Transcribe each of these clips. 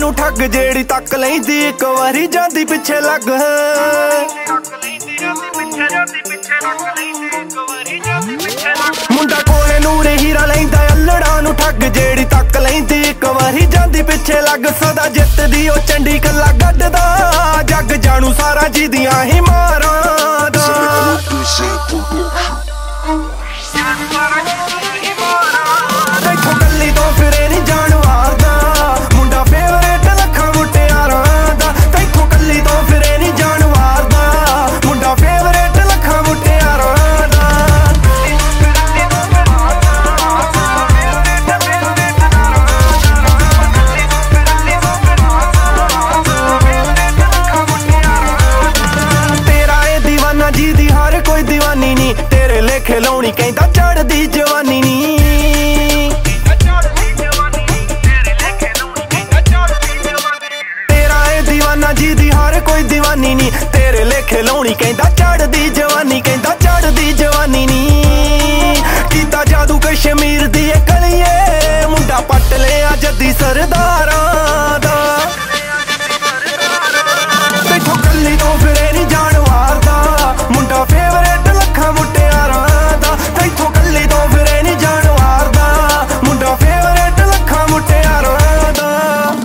ਨੂੰ ਠੱਗ ਜਿਹੜੀ ਤੱਕ ਲੈਂਦੀ ਇੱਕ ਵਾਰੀ ਜਾਂਦੀ ਪਿੱਛੇ ਲੱਗ। ਮੁੰਡਾ ਕੋਲੇ ਨੂਰੇ ਹੀਰਾ ਲੈਂਦਾ ਅਲੜਾ ਨੂੰ ਠੱਗ ਜਿਹੜੀ ਤੱਕ ਲੈਂਦੀ ਇੱਕ ਵਾਰੀ ਜਾਂਦੀ ਪਿੱਛੇ ਲੱਗ। ਸਦਾ ਜਿੱਤਦੀ ਉਹ ਚੰਡੀ ਕੱਲਾ ਗੱਡਦਾ ਜੱਗ ਜਾਣੂ ਸਾਰਾ ਜਿਹਦੀਆਂ ਹੀ ਮਾਰਾਂ ਦਾ। ਤੈਥੋਂ ਕੱਲੀ ਤੋਂ ਫਿਰੇ ਨੀ ਜਾਣ ਵਾਰਦਾ ਮੁੰਡਾ ਫੇਵਰੇਟ ਲੱਖਾਂ ਮੁਟਿਆਰਾਂ ਦਾ। ਤੈਥੋਂ ਕੱਲੀ ਤੋਂ ਫਿਰੇ ਨੀ ਜਾਣ ਵਾਰਦਾ ਮੁੰਡਾ ਫੇਵਰੇਟ ਲੱਖਾਂ ਮੁਟਿਆਰਾਂ ਦਾ। ਤੇਰਾ ਇਹ ਦੀਵਾਨਾ ਜੀ ਦੀ ਹਰ ਕੋਈ ਦੀਵਾਨੀ ਨੀ ਤੇਰੇ ਲੇਖੇ ਲਾਉਣੀ ਕਹਿੰਦਾ ਚੜਦੀ ਜਵਾਨੀ ਨੀ। ਜੀ ਦੀ ਹਰ ਕੋਈ ਦੀਵਾਨੀ ਨੀ ਤੇਰੇ ਲੇਖੇ ਲਾਉਣੀ ਕਹਿੰਦਾ ਚੜਦੀ ਜਵਾਨੀ ਕਹਿੰਦਾ ਚੜਦੀ ਜਵਾਨੀ ਨੀ। ਕੀਤਾ ਜਾਦੂ ਕਸ਼ਮੀਰ ਦੀ ਇਹ ਕਲੀਏ ਮੁੰਡਾ ਪੱਟ ਲਿਆ ਜੱਦੀ ਸਰਦਾਰਾਂ ਦਾ। ਤੈਥੋਂ ਕੱਲੀ ਤੋਂ ਫਿਰੇ ਨੀ ਜਾਣ ਵਾਰਦਾ ਮੁੰਡਾ ਫੇਵਰੇਟ ਲੱਖਾਂ ਮੁਟਿਆਰਾਂ ਦਾ। ਤੈਥੋਂ ਕੱਲੀ ਤੋਂ ਫਿਰੇ ਨੀ ਜਾਣ ਵਾਰਦਾ ਮੁੰਡਾ ਫੇਵਰੇਟ ਲੱਖਾਂ ਮੁਟਿਆਰਾਂ ਦਾ।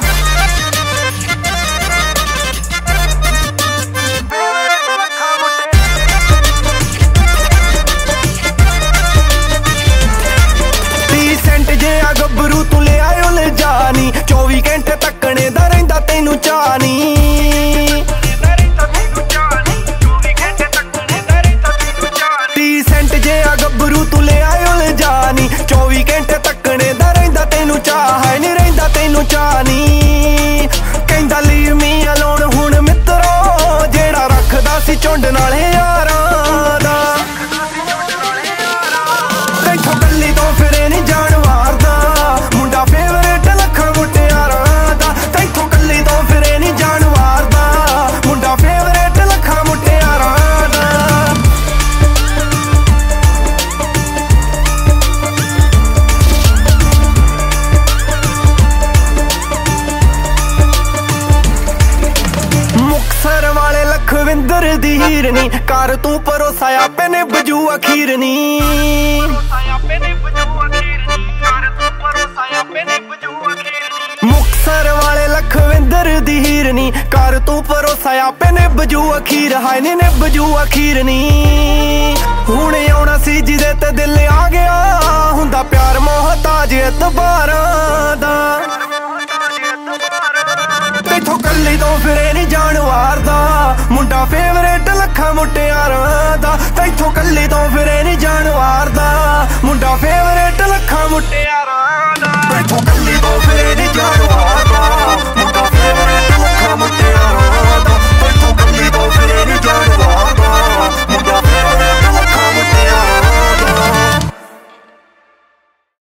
ਗੱਭਰੂ ਤੂੰ ਲਿਆ ਉਲਝਾਨੀ 24 ਘੰਟੇ ਤੱਕਣੇ ਦਾ ਰਹਿੰਦਾ ਤੈਨੂੰ ਚਾਨੀ। 30 ਸੈਂਟ ਜਿਹਾ ਗੱਭਰੂ ਤੂੰ ਲਿਆ ਉਲਝਾਨੀ 24 ਘੰਟੇ ਤੱਕਣੇ ਦਾ ਰਹਿੰਦਾ ਤੈਨੂੰ ਚਾਹ ਹੈ ਨੀ ਰਹਿੰਦਾ ਤੈਨੂੰ ਚਾਨੀ। ਕਹਿੰਦਾ ਲੀਵ ਮੀ ਅਲੋਨ ਹੁਣ ਮਿੱਤਰੋ ਜਿਹੜਾ ਰੱਖਦਾ ਸੀ ਝੁੰਡ ਨਾਲ ਯਾਰਾਂ ਦਾ। ਤੈਥੋਂ ਕੱਲੀ ਤੋਂ ਫਿਰੇ ਨੀ ਜਾਣ ਵਾਰਦਾ ਮੁੰਡਾ ਫੇਵਰੇਟ ਲੱਖਾਂ ਮੁਟਿਆਰਾਂ ਦਾ। ਤੈਥੋਂ ਕੱਲੀ ਤੋਂ ਫਿਰੇ ਨੀ ਜਾਣ ਵਾਰਦਾ ਮੁੰਡਾ ਫੇਵਰੇਟ ਲੱਖਾਂ ਮੁਟਿਆਰਾਂ ਦਾ। ਮੁਕਤਸਰ ਵਾਲੇ ਲਖਵਿੰਦਰ ਦੀ ਹੀਰ ਨੀ ਕਰ ਤੂੰ ਭਰੋਸਾ ਆਪੇ ਨੇ ਬਜੂ ਅਖੀਰ ਨੀ। ਮੁਕਤਸਰ ਵਾਲੇ ਲਖਵਿੰਦਰ ਦੀ ਹੀਰ ਨੀ ਕਰ ਤੂੰ ਭਰੋਸਾ ਆਪੇ ਨੇ ਬਜੂ ਅਖੀਰ ਹਾਏ ਨੀ ਨੇ ਬਜੂ ਅਖੀਰ ਨੀ। ਹੁਣ ਆਉਣਾ ਸੀ ਜਿਹਦੇ ਤੇ ਦਿਲ ਆ ਗਿਆ ਹੁੰਦਾ ਪਿਆਰ ਮੁਹਤਾਜ ਇਤਬਾਰਾਂ ਦਾ। ਤੈਥੋਂ ਕੱਲੀ ਤੋਂ ਫਿਰੇ ਨੀ ਜਾਣ ਵਾਰਦਾ ਮੁੰਡਾ ਫੇਵਰੇਟ ਲੱਖਾਂ ਮੁਟਿਆਰਾਂ ਦਾ। ਤੈਥੋਂ ਕੱਲੀ ਤੋਂ ਫਿਰੇ ਨੀ ਜਾਣ ਵਾਰਦਾ ਮੁੰਡਾ ਫੇਵਰੇਟ ਲੱਖਾਂ ਮੁਟਿਆਰਾਂ ਦਾ। ਤੈਥੋਂ ਕੱਲੀ ਤੋਂ ਫਿਰੇ ਨੀ ਜਾਣ